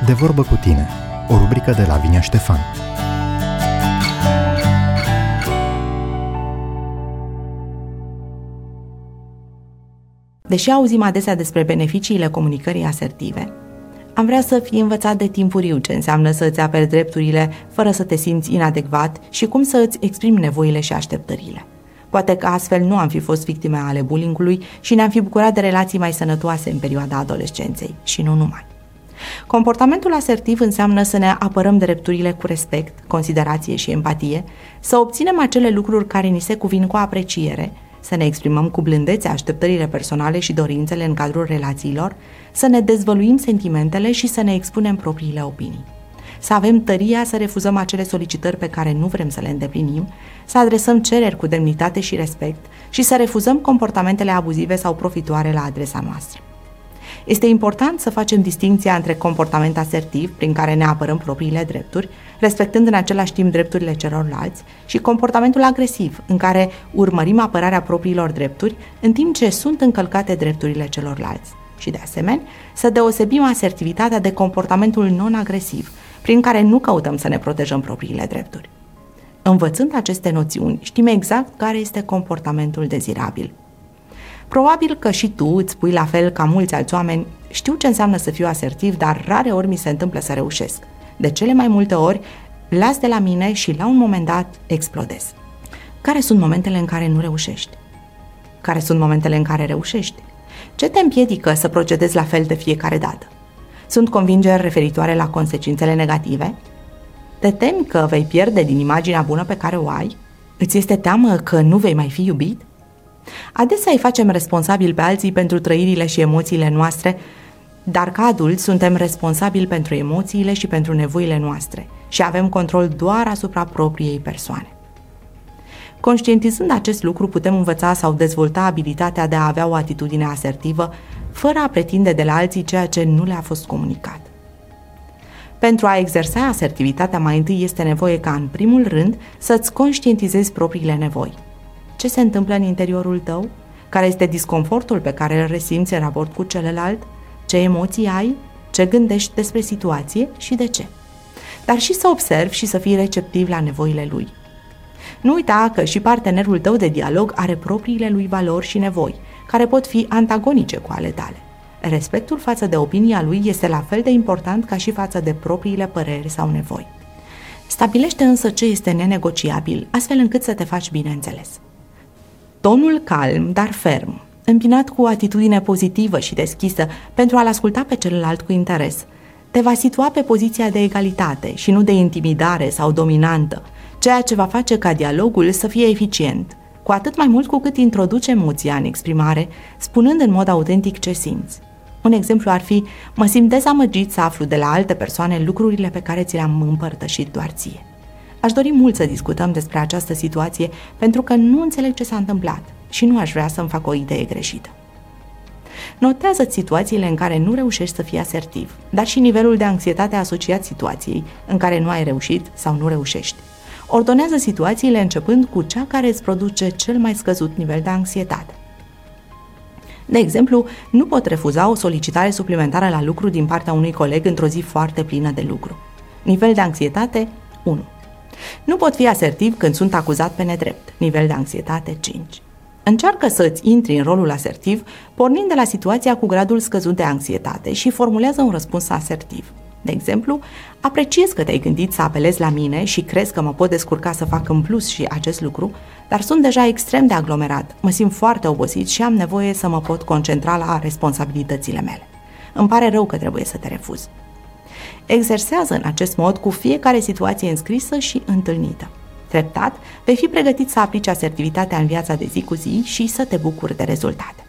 De vorbă cu tine, o rubrică de Lavinia Ștefan. Deși auzim adesea despre beneficiile comunicării asertive, am vrea să fii învățat de timpuriu ce înseamnă să îți aperi drepturile fără să te simți inadecvat și cum să îți exprimi nevoile și așteptările. Poate că astfel nu am fi fost victime ale bullying-ului și ne-am fi bucurat de relații mai sănătoase în perioada adolescenței și nu numai. Comportamentul asertiv înseamnă să ne apărăm drepturile cu respect, considerație și empatie, să obținem acele lucruri care ni se cuvin cu apreciere, să ne exprimăm cu blândețe așteptările personale și dorințele în cadrul relațiilor, să ne dezvăluim sentimentele și să ne expunem propriile opinii. Să avem tăria să refuzăm acele solicitări pe care nu vrem să le îndeplinim, să adresăm cereri cu demnitate și respect și să refuzăm comportamentele abuzive sau profitoare la adresa noastră. Este important să facem distincția între comportament asertiv, prin care ne apărăm propriile drepturi, respectând în același timp drepturile celorlalți, și comportamentul agresiv, în care urmărim apărarea propriilor drepturi, în timp ce sunt încălcate drepturile celorlalți. Și de asemenea, să deosebim asertivitatea de comportamentul non-agresiv, prin care nu căutăm să ne protejăm propriile drepturi. Învățând aceste noțiuni, știm exact care este comportamentul dezirabil. Probabil că și tu îți spui la fel ca mulți alți oameni: știu ce înseamnă să fiu asertiv, dar rare ori mi se întâmplă să reușesc. De cele mai multe ori, las de la mine și la un moment dat explodez. Care sunt momentele în care nu reușești? Care sunt momentele în care reușești? Ce te împiedică să procedezi la fel de fiecare dată? Sunt convingeri referitoare la consecințele negative? Te temi că vei pierde din imaginea bună pe care o ai? Îți este teamă că nu vei mai fi iubit? Adesea îi facem responsabili pe alții pentru trăirile și emoțiile noastre, dar ca adulți suntem responsabili pentru emoțiile și pentru nevoile noastre și avem control doar asupra propriei persoane. Conștientizând acest lucru, putem învăța sau dezvolta abilitatea de a avea o atitudine asertivă, fără a pretinde de la alții ceea ce nu le-a fost comunicat. Pentru a exersa asertivitatea, mai întâi este nevoie ca, în primul rând, să-ți conștientizezi propriile nevoi. Ce se întâmplă în interiorul tău? Care este disconfortul pe care îl resimți în raport cu celălalt? Ce emoții ai? Ce gândești despre situație și de ce? Dar și să observi și să fii receptiv la nevoile lui. Nu uita că și partenerul tău de dialog are propriile lui valori și nevoi, care pot fi antagonice cu ale tale. Respectul față de opinia lui este la fel de important ca și față de propriile păreri sau nevoi. Stabilește însă ce este nenegociabil, astfel încât să te faci bine înțeles. Tonul calm, dar ferm, împinat cu o atitudine pozitivă și deschisă pentru a-l asculta pe celălalt cu interes, te va situa pe poziția de egalitate și nu de intimidare sau dominantă, ceea ce va face ca dialogul să fie eficient, cu atât mai mult cu cât introduce emoția în exprimare, spunând în mod autentic ce simți. Un exemplu ar fi: mă simt dezamăgit să aflu de la alte persoane lucrurile pe care ți le-am împărtășit doar ție. Aș dori mult să discutăm despre această situație pentru că nu înțeleg ce s-a întâmplat și nu aș vrea să-mi fac o idee greșită. Notează-ți situațiile în care nu reușești să fii asertiv, dar și nivelul de anxietate asociat situației în care nu ai reușit sau nu reușești. Ordonează situațiile începând cu cea care îți produce cel mai scăzut nivel de anxietate. De exemplu, nu pot refuza o solicitare suplimentară la lucru din partea unui coleg într-o zi foarte plină de lucru. Nivel de anxietate 1. Nu pot fi asertiv când sunt acuzat pe nedrept. Nivel de anxietate 5. Încearcă să îți intri în rolul asertiv, pornind de la situația cu gradul scăzut de anxietate și formulează un răspuns asertiv. De exemplu, apreciez că te-ai gândit să apelezi la mine și crezi că mă pot descurca să fac în plus și acest lucru, dar sunt deja extrem de aglomerat, mă simt foarte obosit și am nevoie să mă pot concentra la responsabilitățile mele. Îmi pare rău că trebuie să te refuz. Exersează în acest mod cu fiecare situație înscrisă și întâlnită. Treptat, vei fi pregătit să aplici asertivitatea în viața de zi cu zi și să te bucuri de rezultate.